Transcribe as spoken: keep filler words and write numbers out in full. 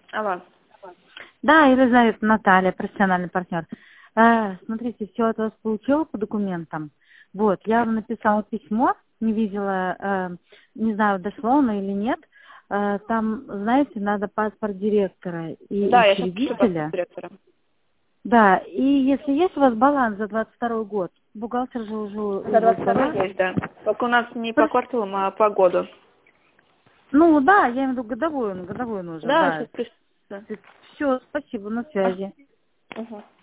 Алло. Да, Елизавета, Наталья, профессиональный партнер. Э, смотрите, все от вас получила по документам. Вот, я вам написала письмо, не видела, э, не знаю, дошло оно или нет. Э, там, знаете, надо паспорт директора и Да, я сейчас пишу паспорт учредителя. директора. Да, и если есть у вас баланс за двадцать второй год, бухгалтер же уже За его двадцать второй сдала. есть, да. Только у нас не по кварталам, а по году. Ну да, я имею в виду годовую, годовую нужен, Да, да. сейчас пишу. Да. Все, спасибо, на А, связи. угу.